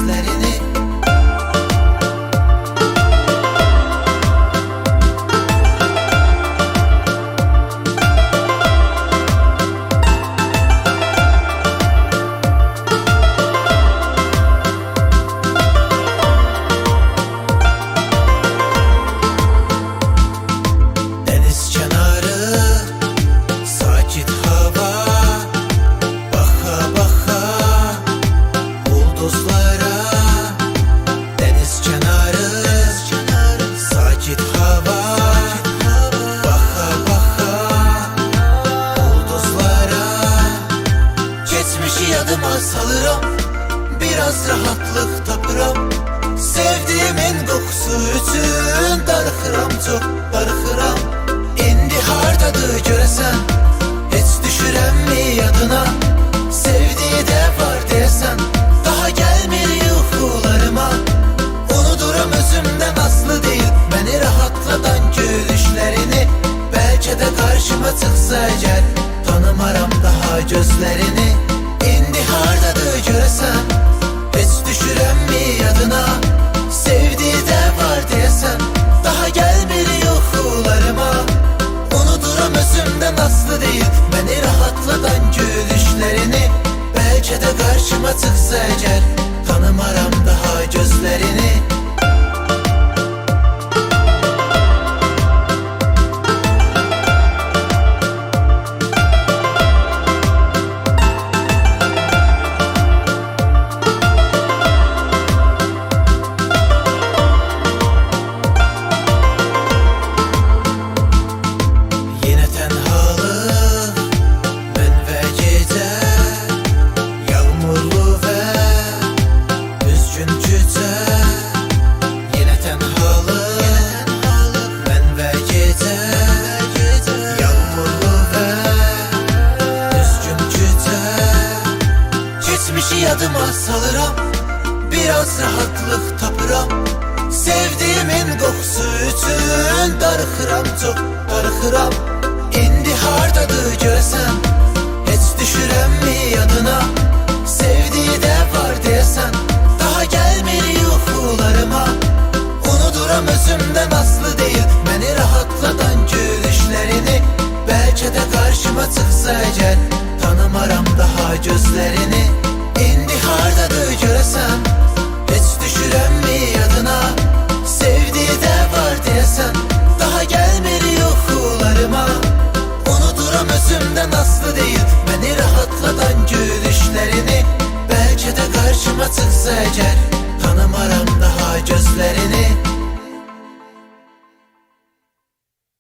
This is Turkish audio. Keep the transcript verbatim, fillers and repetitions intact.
gözlerini. Deniz kenarı, sakit hava, baka baka yıldızlara. Deniz kenarı, sakit hava, baka baka yıldızlara. Geçmişi yadıma salıram, biraz rahatlık tapıram. Sevdiğimin kokusu üçün darıxıram, çok darıxıram. İndi hardadır görəsən, heç düşürəmmi yadına? Sevdiği de var deyəsən, daha gelmir yuxularıma. Unudurum özümdən aslı değil, beni rahatladan gülüşlerini. Belki de karşıma çıksa əgər, tanımaram daha gözlerini. İndi hardadır görəsən, heç düşürəmmi yadına? Sevdiği de var deyəsən, daha gelmir yuxularıma. Unudurum özümdən aslı değil, beni rahatladan gülüşlerini. Belki de karşıma çıksa əgər, tanımaram daha gözlerini. Yine tenhalık, ben ve gece, yağmurlu ve üzgün gece. Yine tenhalık, ben ve gece, yağmurlu ve üzgün gece. Geçmişi yadıma salıram, biraz rahatlık tapıram. Sevdiğimin kokusu üçün darıxıram, çok darıxıram. İndi hardadır görəsən, heç düşürəmmi yadına? Sevdiği de var deyəsən, daha gelmir yuxularıma. Unuduram özümdən aslı değil, beni rahatladan gülüşlerini. Belki de karşıma çıksa əgər, tanımaram daha gözlerini. İndi hardadır görəsən, heç düşürəmmi yadına? Sevdiği de var deyəsən, daha gelmir yuxularıma. Unuduram özümdən aslı değil, beni rahatladan gülüşlerini. Belki de karşıma çıksa əgər, tanımaram daha gözlerini.